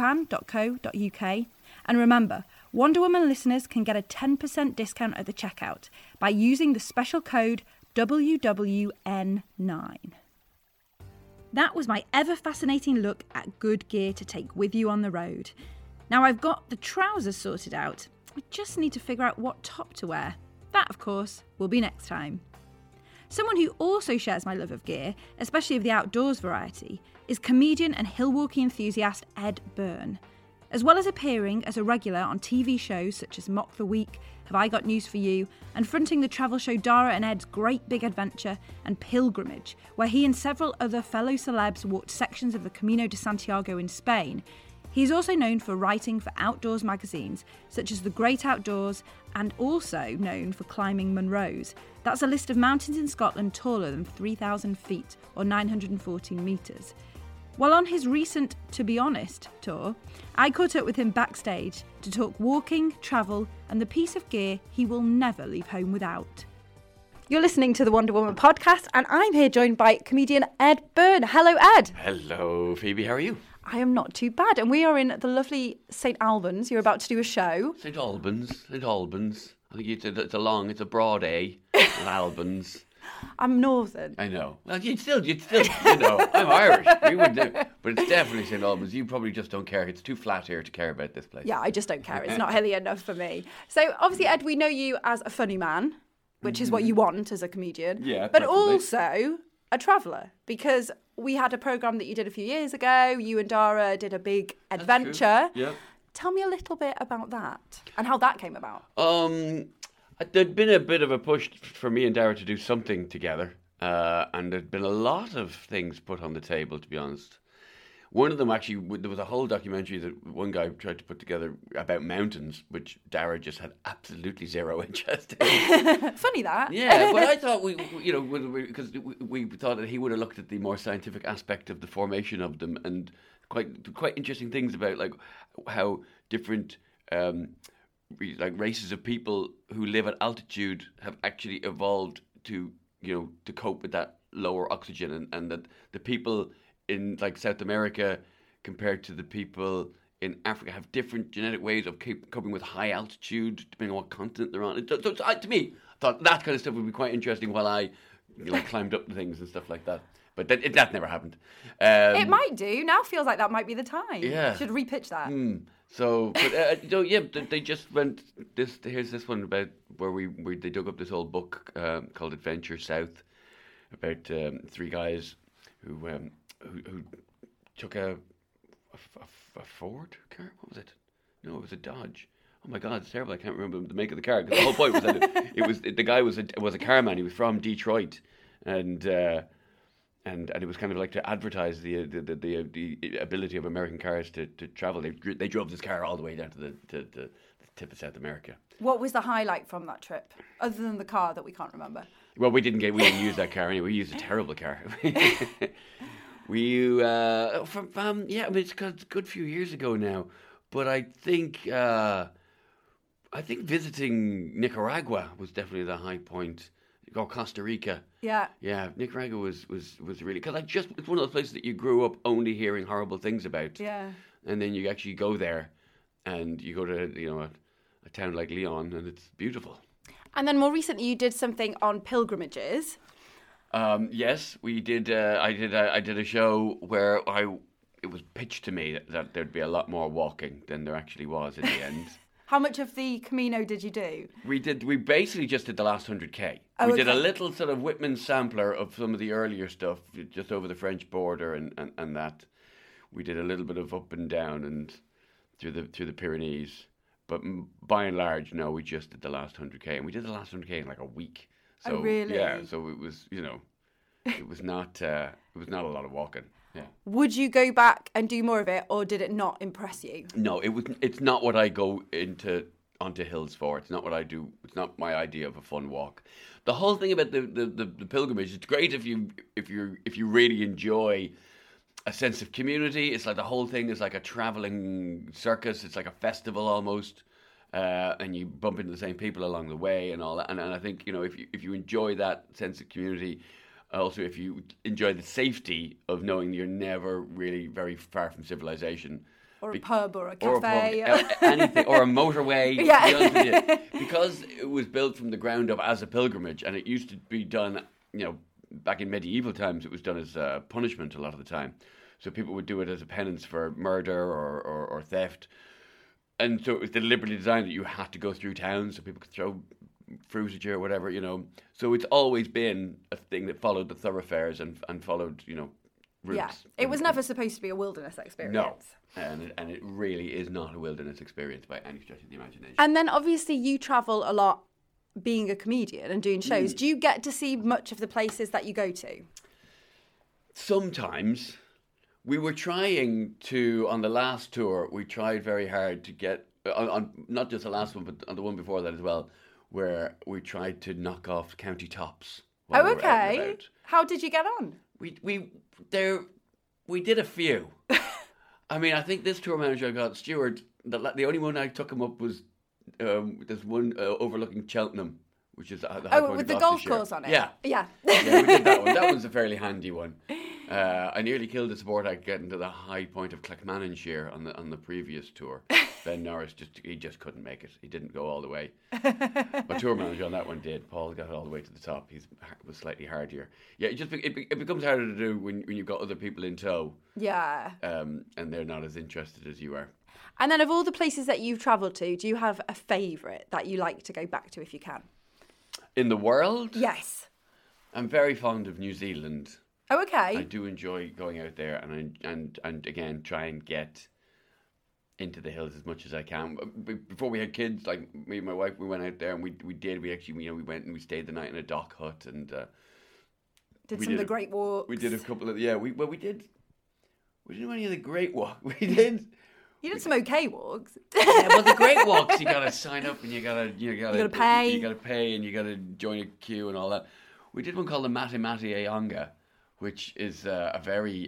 rohan.co.uk. And remember, Wonder Woman listeners can get a 10% discount at the checkout by using the special code WWN9. That was my ever-fascinating look at good gear to take with you on the road. Now I've got the trousers sorted out. I just need to figure out what top to wear. That, of course, will be next time. Someone who also shares my love of gear, especially of the outdoors variety, is comedian and hill walking enthusiast Ed Byrne. As well as appearing as a regular on TV shows such as Mock the Week, Have I Got News for You, and fronting the travel show Dara and Ed's Great Big Adventure and Pilgrimage, where he and several other fellow celebs walked sections of the Camino de Santiago in Spain, he is also known for writing for outdoors magazines such as The Great Outdoors, and also known for climbing Munros. That's a list of mountains in Scotland taller than 3,000 feet or 914 metres. While on his recent To Be Honest tour, I caught up with him backstage to talk walking, travel, and the piece of gear he will never leave home without. You're listening to the Wonder Woman podcast, and I'm here joined by comedian Ed Byrne. Hello, Ed. Hello, Phoebe. How are you? I am not too bad, and we are in the lovely St Albans. You're about to do a show. St Albans. I think it's a broad A. Albans. I'm northern. I know. Well, you'd still, I'm Irish. We would do, but it's definitely St Albans. You probably just don't care. It's too flat here to care about this place. Yeah, I just don't care. It's not hilly enough for me. So obviously, Ed, we know you as a funny man, which is what you want as a comedian. Yeah, but definitely. Also a traveller, because we had a programme that you did a few years ago. You and Dara did a big adventure. Yeah. Tell me a little bit about that and how that came about. There'd been a bit of a push for me and Dara to do something together, and there'd been a lot of things put on the table, to be honest. One of them, actually, there was a whole documentary that one guy tried to put together about mountains, which Dara just had absolutely zero interest in. Funny that. Yeah, but I thought because we thought that he would have looked at the more scientific aspect of the formation of them, and quite interesting things about like how different races of people who live at altitude have actually evolved to cope with that lower oxygen, and that the people in like South America compared to the people in Africa have different genetic ways of coping with high altitude depending on what continent they're on. So to me, I thought that kind of stuff would be quite interesting while I climbed up the things and stuff like that. But that never happened. It might do. Now feels like that might be the time. Yeah. Should repitch that. So, but they just went. Here's this one about where they dug up this old book called Adventure South, about three guys who took a Ford car. What was it? No, it was a Dodge. Oh my God, it's terrible. I can't remember the make of the car. Because the whole point was that the guy was a carman. He was from Detroit, and it was kind of like to advertise the ability of American cars to travel. They drove this car all the way down to the tip of South America. What was the highlight from that trip, other than the car that we can't remember? Well, we didn't use that car anyway. We used a terrible car. It's a good few years ago now. But I think visiting Nicaragua was definitely the high point. Or Costa Rica. Yeah. Yeah, Nicaragua was really, because it's one of those places that you grew up only hearing horrible things about. Yeah. And then you actually go there, and you go to a town like Leon, and it's beautiful. And then more recently, you did something on pilgrimages. Yes, we did. I did a show where it was pitched to me that there'd be a lot more walking than there actually was in the end. How much of the Camino did you do? We basically just did the last 100k. Oh, we did a little sort of Whitman sampler of some of the earlier stuff, just over the French border and that. We did a little bit of up and down and through the Pyrenees. But by and large, no, we just did the last 100k. And we did the last 100k in like a week. So, oh, really? Yeah, so it was, it was not a lot of walking. Yeah. Would you go back and do more of it, or did it not impress you? No, it's not what I go onto hills for. It's not what I do. It's not my idea of a fun walk. The whole thing about the pilgrimage, it's great if you really enjoy a sense of community. It's like the whole thing is like a traveling circus. It's like a festival almost, and you bump into the same people along the way and all that. And I think if you enjoy that sense of community. Also, if you enjoy the safety of knowing you're never really very far from civilization, Or a pub or a or cafe. anything, or a motorway. Yeah. To be honest with you. Because it was built from the ground up as a pilgrimage, and it used to be done, back in medieval times, it was done as a punishment a lot of the time. So people would do it as a penance for murder or theft. And so it was deliberately designed that you had to go through towns so people could throw fruit at you or whatever, So it's always been a thing that followed the thoroughfares and followed, routes. Yeah, it was never supposed to be a wilderness experience. No, and it really is not a wilderness experience by any stretch of the imagination. And then obviously you travel a lot being a comedian and doing shows. Do you get to see much of the places that you go to? Sometimes. We were trying to, on the last tour, we tried very hard to get, on not just the last one, but on the one before that as well, where we tried to knock off county tops. while we were out and Okay. about. How did you get on? We did a few. I mean, I think this tour manager I got, Stuart, the only one I took him up was there's one overlooking Cheltenham, which is the high point with of the golf Gloucestershire. course on it. Yeah. Yeah. Yeah, we did that one. That one's a fairly handy one. I nearly killed a sport I'd getting to the high point of Clackmannanshire on the previous tour. Ben Norris just couldn't make it. He didn't go all the way. My tour manager on that one did. Paul got it all the way to the top. He was slightly hardier. Yeah, it becomes harder to do when you've got other people in tow. Yeah. And they're not as interested as you are. And then of all the places that you've travelled to, do you have a favourite that you like to go back to if you can? In the world? Yes. I'm very fond of New Zealand. Oh, okay. I do enjoy going out there and again try and get into the hills as much as I can. Before we had kids, like me and my wife, we went out there and we went and we stayed the night in a dock hut and did some of the great walks. We did a couple of we didn't do any of the great walks. We did. You did some okay walks. Yeah, well, the great walks you gotta sign up and you gotta pay. You gotta pay and you gotta join a queue and all that. We did one called the Mati Mati Ayanga, which is a very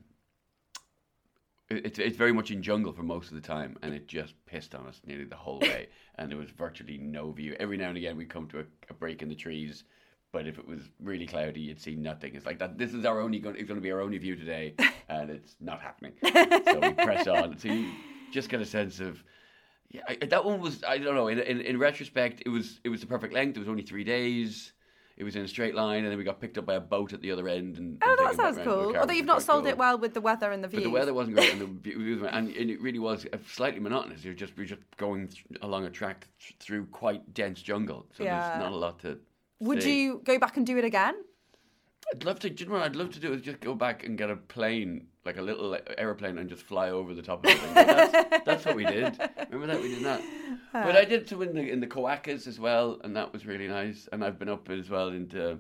it's very much in jungle for most of the time, and it just pissed on us nearly the whole way, and there was virtually no view. Every now and again we'd come to a break in the trees, but if it was really cloudy, you'd see nothing. It's like that. This is it's going to be our only view today, and it's not happening. So we press on. So you just get a sense of, that one was, I don't know. In retrospect, it was the perfect length. It was only 3 days. It was in a straight line, and then we got picked up by a boat at the other end. And that sounds cool. Although you've not sold it well with the weather and the views. But the weather wasn't great, and the views, and it really was slightly monotonous. We're just going along a track through quite dense jungle, so there's not a lot to. Would you go back and do it again? I'd love to. Do you know what I'd love to do is just go back and get a plane, like a little airplane, and just fly over the top of it. That's what we did. Remember that? We did that. But I did some in the Coacas as well, and that was really nice. And I've been up as well into.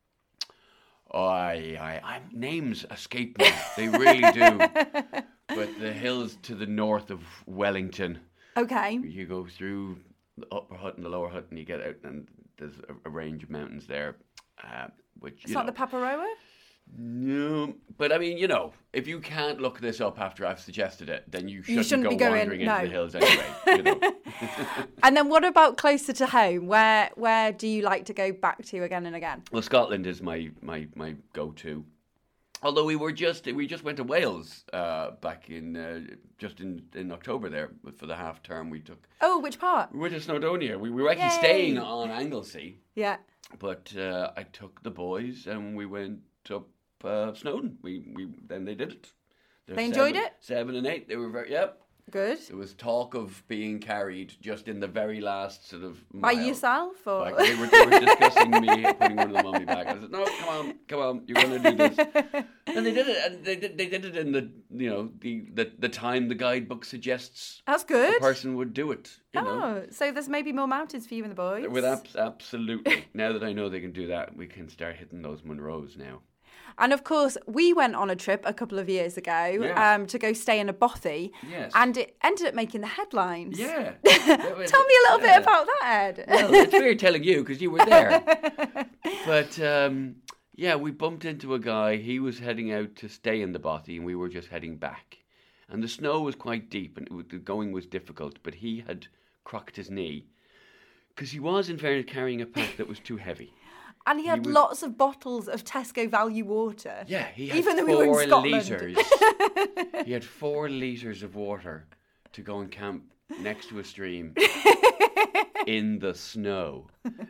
Names escape me. They really do. But the hills to the north of Wellington. Okay. You go through the upper hut and the lower hut, and you get out, and there's a range of mountains there. Which it's not the Paparoa? No, but I mean, if you can't look this up after I've suggested it, then you shouldn't be go going, wandering into the hills anyway. And then what about closer to home? Where do you like to go back to again and again? Well, Scotland is my go-to. Although we just went to Wales back in just in October there for the half term we took. Oh, which part? We went to Snowdonia. We were actually staying on Anglesey. Yeah. But I took the boys and we went up Snowdon. Then they did it. They enjoyed it? 7 and 8. They were very Good. There was talk of being carried just in the very last sort of mile. By yourself, or like they were discussing me putting one of them on my back. I said, "No, come on, you're going to do this." And they did it, and they did it in the time the guidebook suggests. That's good. A person would do it. You know? So there's maybe more mountains for you and the boys. With absolutely. Now that I know they can do that, we can start hitting those Munros now. And of course, we went on a trip a couple of years ago to go stay in a bothy. Yes. And it ended up making the headlines. Yeah. Tell me a little bit about that, Ed. Well, it's weird telling you because you were there. But, we bumped into a guy. He was heading out to stay in the bothy and we were just heading back. And the snow was quite deep and the going was difficult. But he had crocked his knee because he was, in fairness, carrying a pack that was too heavy. And he had lots of bottles of Tesco value water. Yeah, he had even though we were in Scotland. Litres. He had 4 litres of water to go and camp next to a stream in the snow.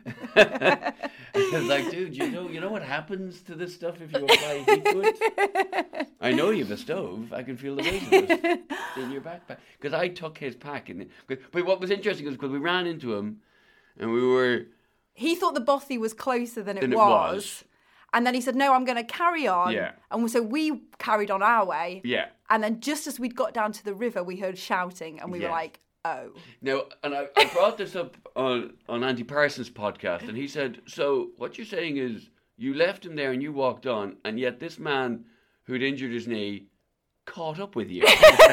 It's like, dude, you know what happens to this stuff if you apply heat to it? I know you have a stove. I can feel the weight of it in your backpack. Because I took his pack. But what was interesting was because we ran into him and we were... He thought the bothy was closer than it was. And then he said, no, I'm going to carry on. Yeah. And so we carried on our way. Yeah. And then just as we'd got down to the river, we heard shouting and we were like, oh. Now, and I brought this up on Andy Parsons' podcast, and he said, so what you're saying is you left him there and you walked on, and yet this man who'd injured his knee caught up with you.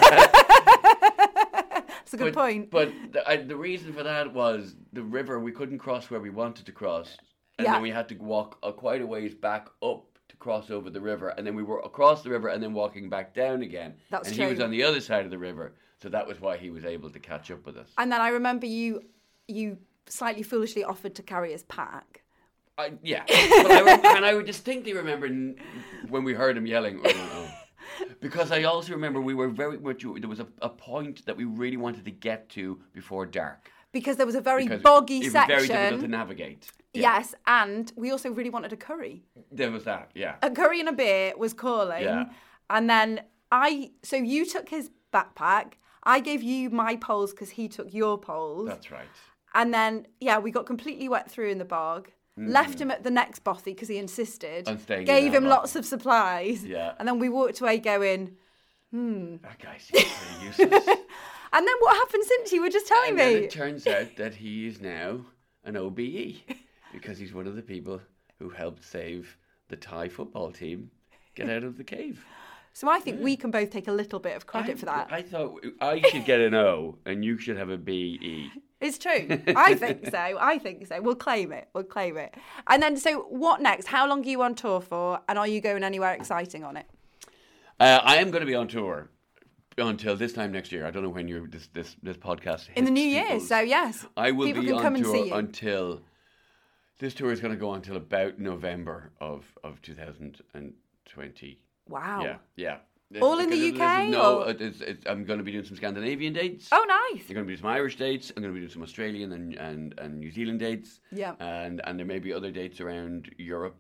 That's a good point. But the reason for that was the river, we couldn't cross where we wanted to cross. And then we had to walk quite a ways back up to cross over the river. And then we were across the river and then walking back down again. That's true. He was on the other side of the river. So that was why he was able to catch up with us. And then I remember you slightly foolishly offered to carry his pack. Yeah. But I distinctly remember when we heard him yelling, oh. Because I also remember we were very much, there was a point that we really wanted to get to before dark. Because there was a very boggy section. It was very difficult to navigate. Yeah. Yes, and we also really wanted a curry. There was that, yeah. A curry and a beer was calling. Yeah. And then so you took his backpack. I gave you my poles because he took your poles. That's right. And then, we got completely wet through in the bog. Mm-hmm. Left him at the next bothy because he insisted. Gave him lots of supplies. Yeah. And then we walked away going, That guy seems pretty useless. And then what happened since? You were just telling me. And it turns out that he is now an OBE because he's one of the people who helped save the Thai football team get out of the cave. So I think we can both take a little bit of credit for that. I thought I should get an O and you should have a BE. It's true. I think so. We'll claim it. And then, so what next? How long are you on tour for? And are you going anywhere exciting on it? I am going to be on tour until this time next year. I don't know when this podcast hits. In the new year, so yes. I will People be can on come and tour see you. until... This tour is going to go until about November of 2020. Wow. Yeah. All in the UK? I'm going to be doing some Scandinavian dates. Oh, nice. I'm going to be doing some Irish dates. I'm going to be doing some Australian and New Zealand dates. Yeah. And there may be other dates around Europe.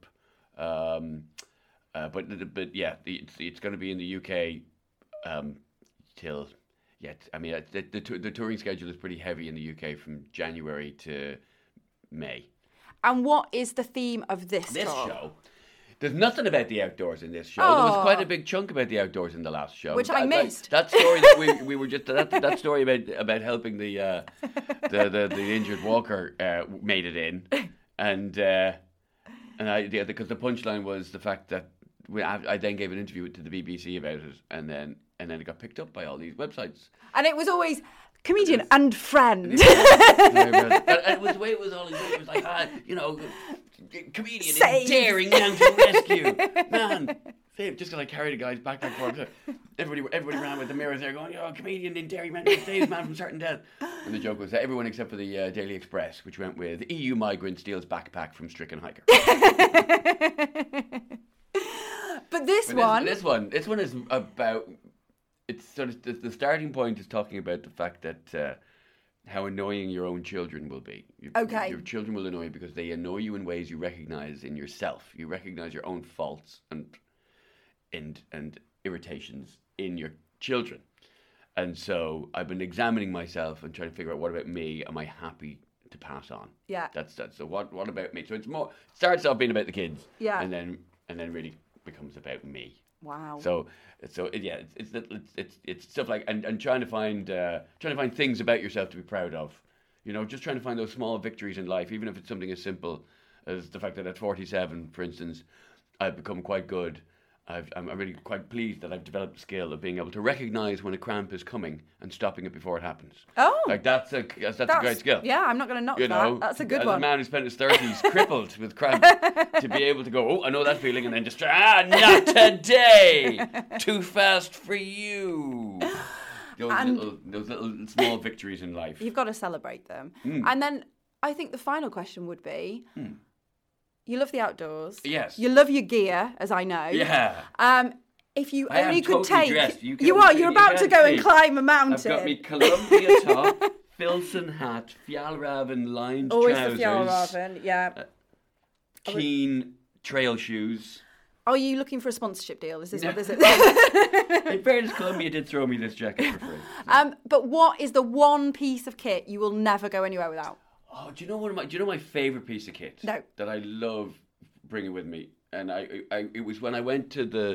But yeah, it's going to be in the UK till... Yeah, I mean, the touring schedule is pretty heavy in the UK from January to May. And what is the theme of this tour? Show? There's nothing about the outdoors in this show. There was quite a big chunk about the outdoors in the last show, which I missed. That story that we were just that story about helping the injured walker made it in, and because the punchline was the fact that I then gave an interview to the BBC about it, and then it got picked up by all these websites. And it was always comedian and friend. And it was the way it was all. It was like comedian is daring now to rescue. Man, just because I carried a guy's backpack for him. Everybody ran with the mirrors there going, comedian in daring man to save man from certain death. And the joke was that everyone except for the Daily Express, which went with EU migrant steals backpack from stricken hiker. But this one is about... It's sort of the starting point is talking about the fact that how annoying your own children will be. Your children will annoy you because they annoy you in ways you recognize in yourself. You recognize your own faults and irritations in your children. And so I've been examining myself and trying to figure out what about me am I happy to pass on. Yeah. That's so what about me? So it's more starts off being about the kids. Yeah. And then really becomes about me. Wow. So it's stuff like and trying to find things about yourself to be proud of, just trying to find those small victories in life, even if it's something as simple as the fact that at 47, for instance, I've become quite good. I'm really quite pleased that I've developed the skill of being able to recognise when a cramp is coming and stopping it before it happens. Oh, like that's a great skill. Yeah, I'm not going to knock that. That's a good one. As a man who spent his 30s crippled with cramp, to be able to go, I know that feeling, and then just not today, too fast for you. Those little small victories in life. You've got to celebrate them. And then I think the final question would be, You love the outdoors. Yes. You love your gear, as I know. Yeah. If you I only am could totally take... dressed. You're about to go and climb a mountain. I've got me Columbia top, Filson hat, Fjallraven lined Always trousers. the Fjallraven, yeah. Keen trail shoes. Are you looking for a sponsorship deal? Is this what this is? In fairness, Columbia did throw me this jacket for free. But what is the one piece of kit you will never go anywhere without? Oh, do you know my favourite piece of kit? No. That I love bringing with me, and it was when I went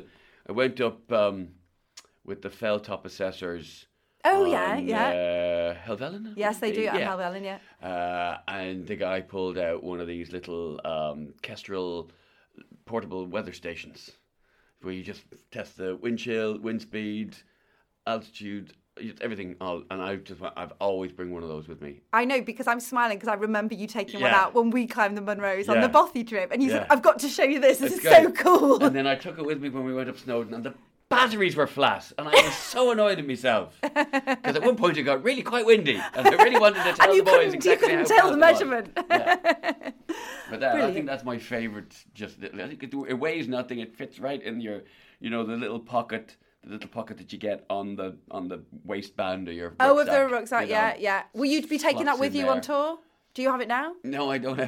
up with the Felltop assessors. Oh, on, yeah. Helvellyn? Yes, they do. Yeah. Helvellyn, yeah. And the guy pulled out one of these little Kestrel portable weather stations where you just test the wind chill, wind speed, altitude, everything. And I've always bring one of those with me. I know, because I'm smiling because I remember you taking one out when we climbed the Munros on the Bothy trip. And you said, I've got to show you this. This is so cool. And then I took it with me when we went up Snowdon, and the batteries were flat, and I was so annoyed at myself because at one point it got really quite windy, and I really wanted to tell the boys exactly how. You couldn't tell the measurement. Yeah. But I think that's my favourite. I think it weighs nothing. It fits right in your, the little pocket. The little pocket that you get on the waistband of your rucksack. Oh, of the rucksack, yeah. Will you be taking that with you on tour? Do you have it now? No, I don't have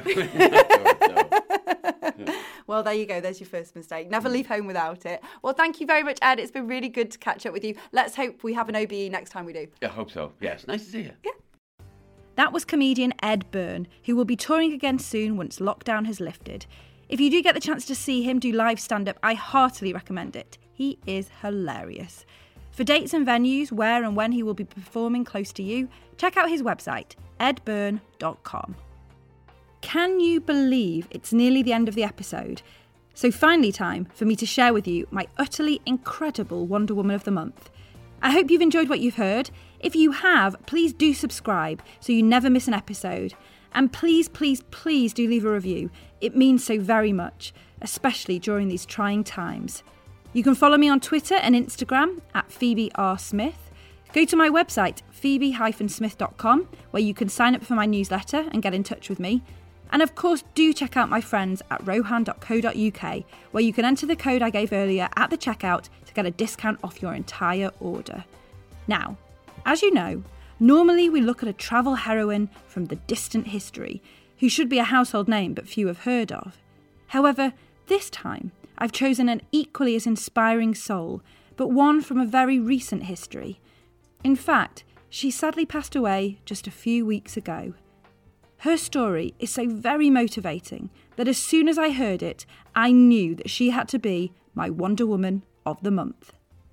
it. No. Well, there you go. There's your first mistake. Never leave home without it. Well, thank you very much, Ed. It's been really good to catch up with you. Let's hope we have an OBE next time we do. I hope so. Yes, nice to see you. Yeah. That was comedian Ed Byrne, who will be touring again soon once lockdown has lifted. If you do get the chance to see him do live stand-up, I heartily recommend it. He is hilarious. For dates and venues, where and when he will be performing close to you, check out his website, edbyrne.com. Can you believe it's nearly the end of the episode? So finally time for me to share with you my utterly incredible Wonder Woman of the Month. I hope you've enjoyed what you've heard. If you have, please do subscribe so you never miss an episode. And please, please, please do leave a review. It means so very much, especially during these trying times. You can follow me on Twitter and Instagram at Phoebe R. Smith. Go to my website, phoebe-smith.com, where you can sign up for my newsletter and get in touch with me. And of course, do check out my friends at rohan.co.uk, where you can enter the code I gave earlier at the checkout to get a discount off your entire order. Now, as you know, normally we look at a travel heroine from the distant history, who should be a household name but few have heard of. However, this time, I've chosen an equally as inspiring soul, but one from a very recent history. In fact, she sadly passed away just a few weeks ago. Her story is so very motivating that as soon as I heard it, I knew that she had to be my Wonder Woman of the Month.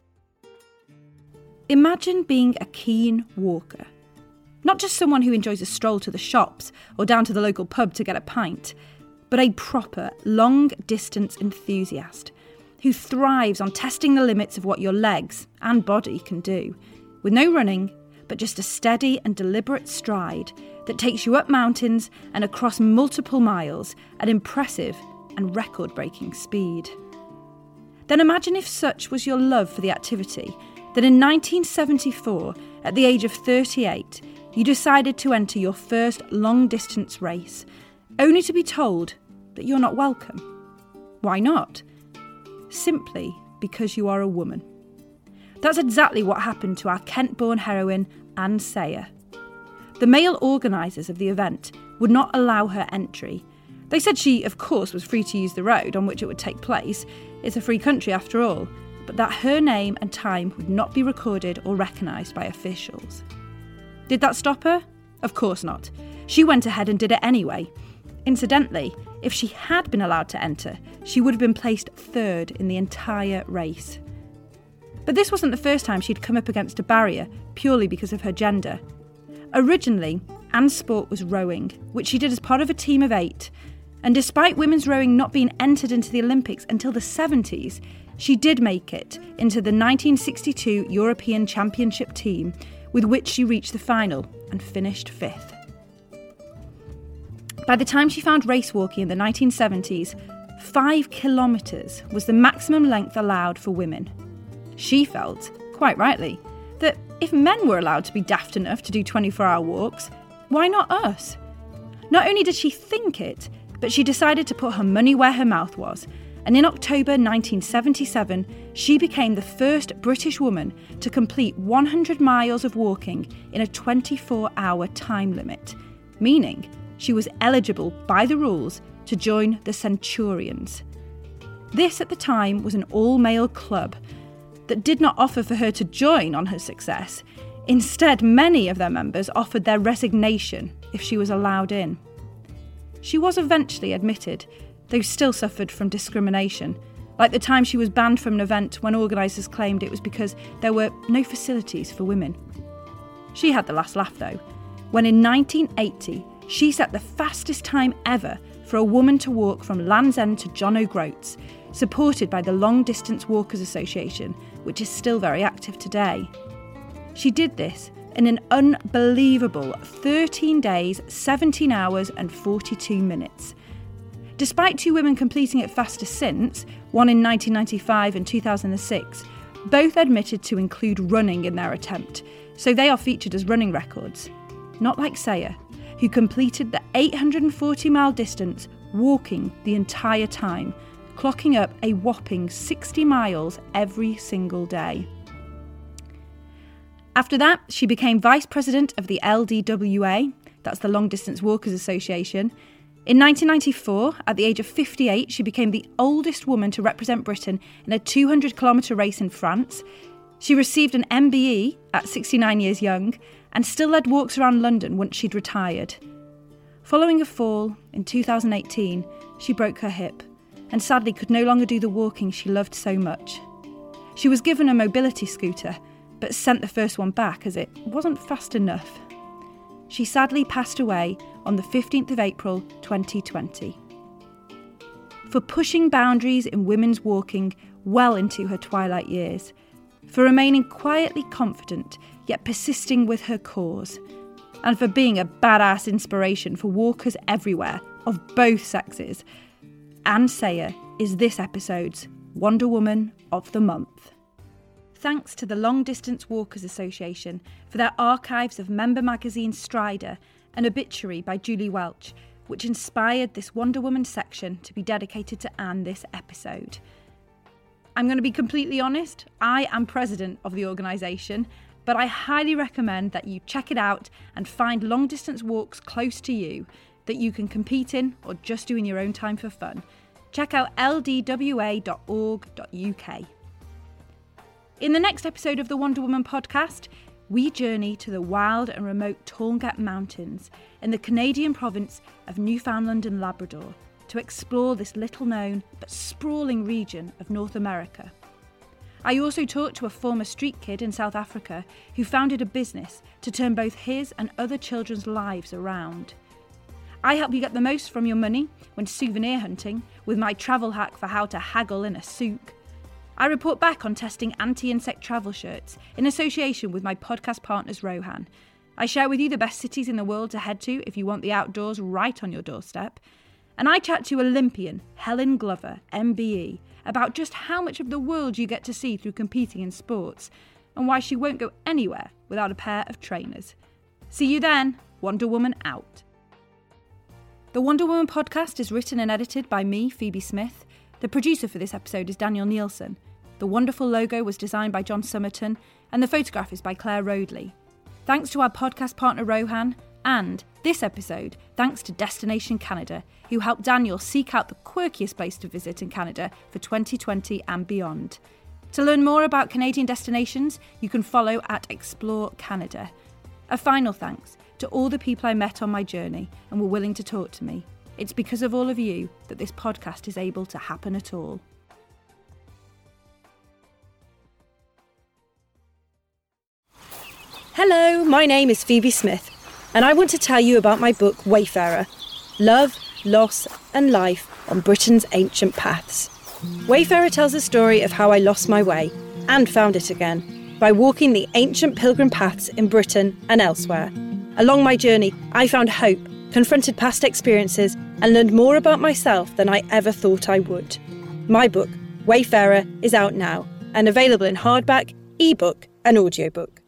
Imagine being a keen walker. Not just someone who enjoys a stroll to the shops or down to the local pub to get a pint, but a proper, long-distance enthusiast who thrives on testing the limits of what your legs and body can do, with no running, but just a steady and deliberate stride that takes you up mountains and across multiple miles at impressive and record-breaking speed. Then imagine if such was your love for the activity, that in 1974, at the age of 38, you decided to enter your first long-distance race, only to be told that you're not welcome. Why not? Simply because you are a woman. That's exactly what happened to our Kent-born heroine, Anne Sayer. The male organisers of the event would not allow her entry. They said she, of course, was free to use the road on which it would take place. It's a free country after all, but that her name and time would not be recorded or recognised by officials. Did that stop her? Of course not. She went ahead and did it anyway. Incidentally, if she had been allowed to enter, she would have been placed third in the entire race. But this wasn't the first time she'd come up against a barrier purely because of her gender. Originally, Anne's sport was rowing, which she did as part of a team of 8. And despite women's rowing not being entered into the Olympics until the 70s, she did make it into the 1962 European Championship team, with which she reached the final and finished 5th. By the time she found race walking in the 1970s, 5 kilometres was the maximum length allowed for women. She felt, quite rightly, that if men were allowed to be daft enough to do 24-hour walks, why not us? Not only did she think it, but she decided to put her money where her mouth was, and in October 1977, she became the first British woman to complete 100 miles of walking in a 24-hour time limit, meaning she was eligible by the rules to join the Centurions. This at the time was an all-male club that did not offer for her to join on her success. Instead, many of their members offered their resignation if she was allowed in. She was eventually admitted, though still suffered from discrimination, like the time she was banned from an event when organisers claimed it was because there were no facilities for women. She had the last laugh though, when in 1980 she set the fastest time ever for a woman to walk from Land's End to John O'Groats, supported by the Long Distance Walkers Association, which is still very active today. She did this in an unbelievable 13 days, 17 hours and 42 minutes. Despite two women completing it faster since, one in 1995 and 2006, both admitted to include running in their attempt, so they are featured as running records. Not like Saya, who completed the 840-mile distance walking the entire time, clocking up a whopping 60 miles every single day. After that, she became vice president of the LDWA, that's the Long Distance Walkers Association. In 1994, at the age of 58, she became the oldest woman to represent Britain in a 200-kilometre race in France. She received an MBE at 69 years young and still led walks around London once she'd retired. Following a fall in 2018, she broke her hip and sadly could no longer do the walking she loved so much. She was given a mobility scooter, but sent the first one back as it wasn't fast enough. She sadly passed away on the 15th of April 2020. For pushing boundaries in women's walking well into her twilight years, for remaining quietly confident yet persisting with her cause, and for being a badass inspiration for walkers everywhere of both sexes, Anne Saya is this episode's Wonder Woman of the Month. Thanks to the Long Distance Walkers Association for their archives of member magazine Strider, an obituary by Julie Welch, which inspired this Wonder Woman section to be dedicated to Anne this episode. I'm going to be completely honest, I am president of the organisation, but I highly recommend that you check it out and find long distance walks close to you that you can compete in or just do in your own time for fun. Check out ldwa.org.uk. In the next episode of the Wonder Woman podcast, we journey to the wild and remote Torngat Mountains in the Canadian province of Newfoundland and Labrador to explore this little-known but sprawling region of North America. I also talked to a former street kid in South Africa who founded a business to turn both his and other children's lives around. I help you get the most from your money when souvenir hunting with my travel hack for how to haggle in a souk. I report back on testing anti-insect travel shirts in association with my podcast partners Rohan. I share with you the best cities in the world to head to if you want the outdoors right on your doorstep. And I chat to Olympian Helen Glover, MBE, about just how much of the world you get to see through competing in sports and why she won't go anywhere without a pair of trainers. See you then. Wonder Woman out. The Wonder Woman podcast is written and edited by me, Phoebe Smith. The producer for this episode is Daniel Nielsen. The wonderful logo was designed by John Summerton, and the photograph is by Claire Rodley. Thanks to our podcast partner Rohan, and this episode, thanks to Destination Canada, who helped Daniel seek out the quirkiest place to visit in Canada for 2020 and beyond. To learn more about Canadian destinations, you can follow at Explore Canada. A final thanks to all the people I met on my journey and were willing to talk to me. It's because of all of you that this podcast is able to happen at all. Hello, my name is Phoebe Smith, and I want to tell you about my book Wayfarer, Love, Loss and Life on Britain's Ancient Paths. Wayfarer tells the story of how I lost my way and found it again by walking the ancient pilgrim paths in Britain and elsewhere. Along my journey, I found hope, confronted past experiences and learned more about myself than I ever thought I would. My book, Wayfarer, is out now and available in hardback, ebook and audiobook.